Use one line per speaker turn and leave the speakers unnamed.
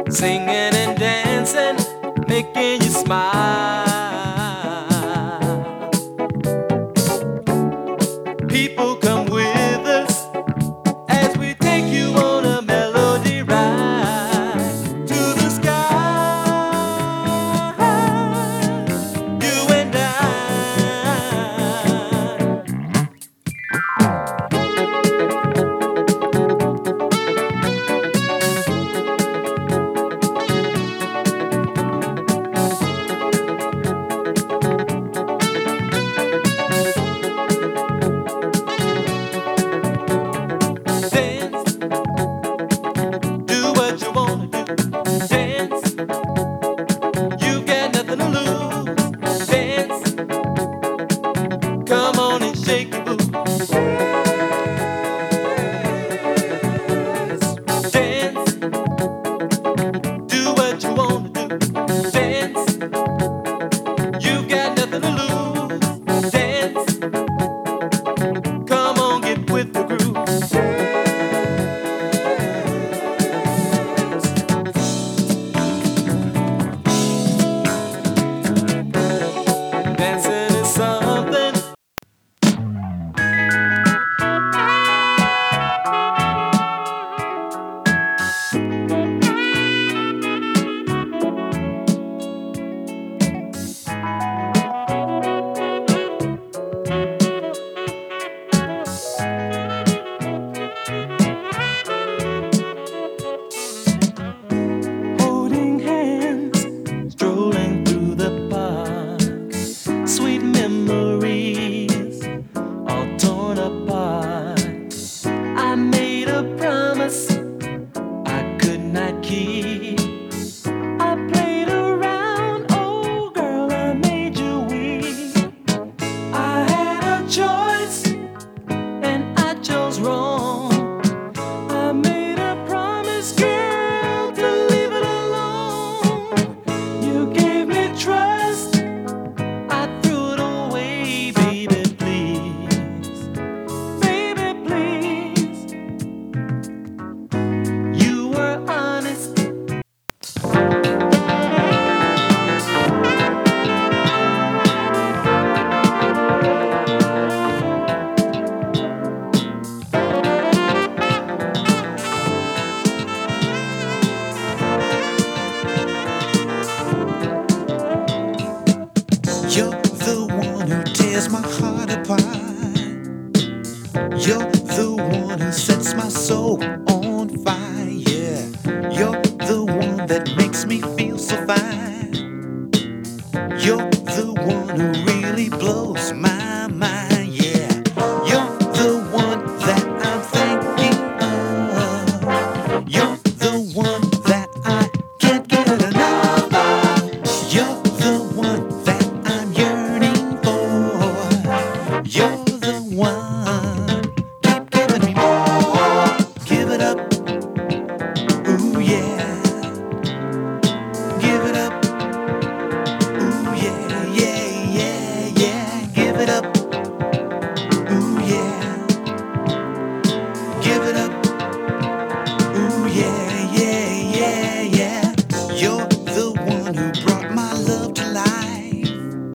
singing and dancing, making you smile. People come with us as we take you on a melody ride to the sky, you and I. Dance, do what you wanna do. Dance, you got nothing to lose. Dance, come on and shake your booty. Dance, do what you wanna do. Dance, you got nothing to lose. Dance, come on, get with the groove. Dancing is something. Holding hands, strolling through the park. Sweet memories, all torn apart. I made a promise I could not keep. I played around, oh girl, I made you weep. I had a choice, and I chose wrong. I made a promise, girl, to leave it alone. You gave me trust, I threw it away, baby, please. Baby, please. You were honest.
You're the one who tears my heart apart. You're the one who sets my soul on fire. You're the one that makes me feel so fine. You're the one who really blows my mind, yeah. You're the one that I'm thinking of. You're the one that I can't get enough of. You're the one that I'm yearning for. You're the one. Keep giving me more. Give it up. Ooh, yeah.